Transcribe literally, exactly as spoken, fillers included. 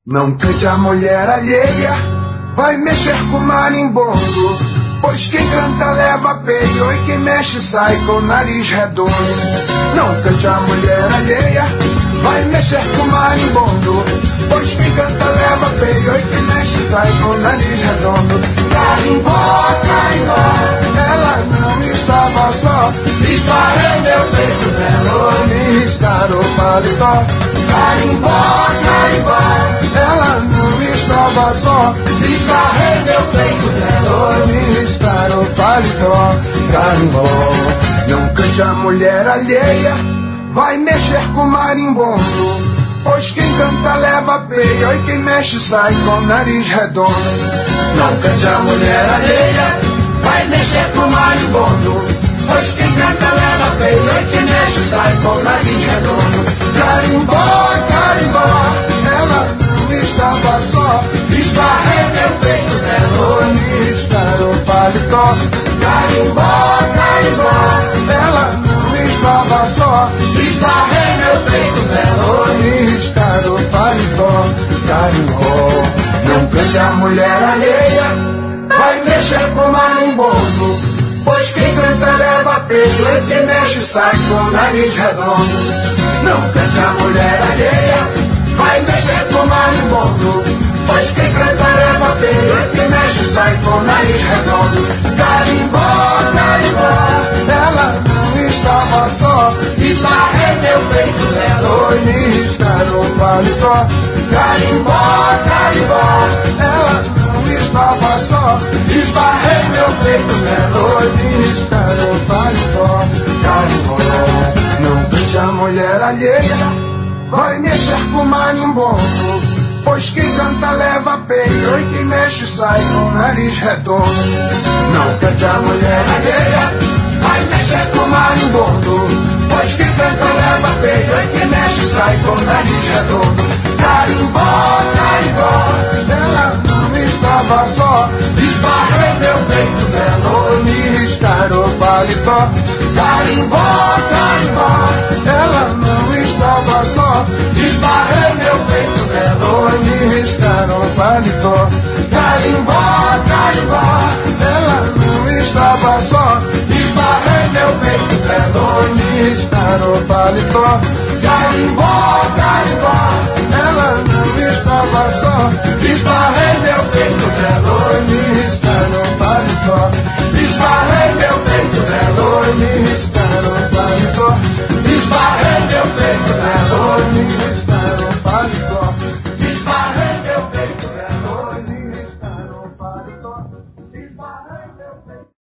Não cante a mulher alheia, vai mexer com marimbondo, pois quem canta leva peio e quem mexe sai com o nariz redondo. Não cante a mulher alheia, vai mexer com marimbondo, pois quem canta leva peio e quem mexe sai com o nariz redondo. Carimbó, carimbó, ela não estava só, esbarrei meu peito nela, me riscaram o paletó. Carimbó, carimbó, ela não estava só, esbarrei meu peito nela, me riscaram o paletó. Carimbó, não cante a mulher alheia, vai mexer com marimbondo, pois quem canta leva peio e quem mexe sai com o nariz redondo. Não cante a mulher alheia, vai mexer com marimbondo, pois quem canta leva peio e quem mexe sai com o nariz redondo. Carimbó, carimbó, ela não estava só, esbarrei meu peito nela, me riscaram o paletó. Carimbó, carimbó, ela não estava só, esbarrei meu peito nela, me riscaram o paletó. Carimbó, não cante a mulher alheia, vai mexer com marimbondo, pois quem canta leva peito e quem mexe sai com o nariz redondo. Não cante a mulher alheia, vai mexer com marimbondo, pois quem canta leva peito e quem mexe sai com o nariz redondo. Carimbó, carimbó, ela não estava só, esbarrei meu peito nela, me riscaram o paletó. Carimbó, carimbó, ela não estava só, esbarrei meu peito nela, me riscaram o paletó. Carimbó, não cante a mulher alheia, vai mexer com marimbondo, pois quem canta leva peio e quem mexe sai com o nariz redondo. Não cante a mulher alheia, vai mexer com marimbondo, pois quem canta leva peio e quem mexe sai com o nariz redondo. Carimbó, carimbó, ela não estava só, esbarrei meu peito nela, me riscaram o paletó. Carimbó, carimbó, ela não estava só, esbarrei meu peito nela, me riscaram o paletó. Carimbó, carimbó, ela não estava só, esbarrei meu peito nela, me riscaram o paletó.